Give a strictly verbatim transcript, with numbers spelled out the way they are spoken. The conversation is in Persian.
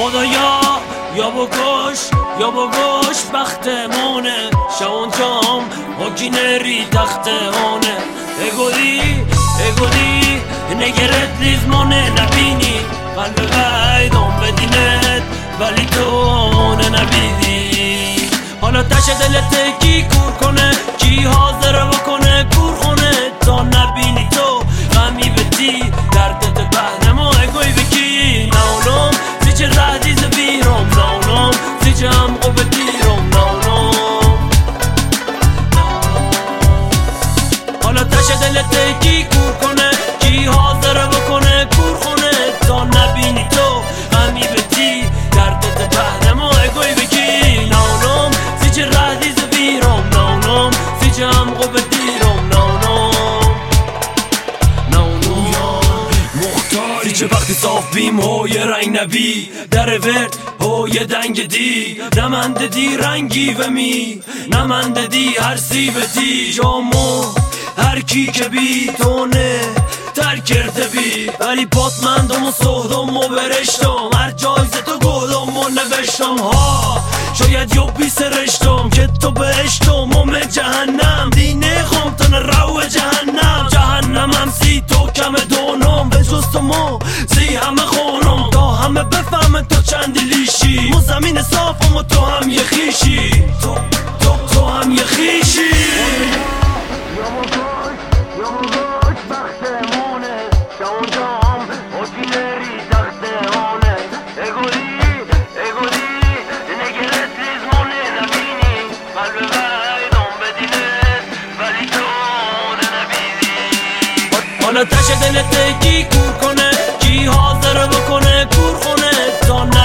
خدایا یا بکش یا بکش بختمونه شون جام ماکینری تختمونه اگودی اگودی نگرت لیزمونه نبینی قلب قیدم بدینت ولی تو نبیدی حالا تشه دلت کی کور کنه کی حاضر بکنه کور خونه تا نبینی تو غمی بدی دردت بهنما اگوی بکی نونم سیچه ردیز بیرم نونم سیچه هم قوه دیرم نونم حالا تشه دلت کی کور کنه کی حاضر بکنه کور خونه تا نبینی تو غمی بدی دردت بهنما اگوی بکی نونم سیچه ردیز بیرم نونم سیچه هم قوه دیرم نونم چه وقتی صاف بیم های رنگ نبی در ورد های دنگ دی نمنده دی رنگی و می نمنده دی هر سی بدی جامو هر کی که بی تونه تر کرده بی ولی پاتمندم و سهدم و برشتم هر جایزه تو گلم و نوشتم ها شاید یو بی سرشتم که تو بهشتم و من جهنم دینه خوم تن رو جهنم جهنم هم سی تو کم دونم به جز تو مو سی همه خونم تا همه بفهمن تو چندی لیشی مو زمین صافم و تو هم یه خیشی تو تو تو هم یه خیشی حالا تشه دلت کی کور کنه کی حاضر بکنه کور خونه تا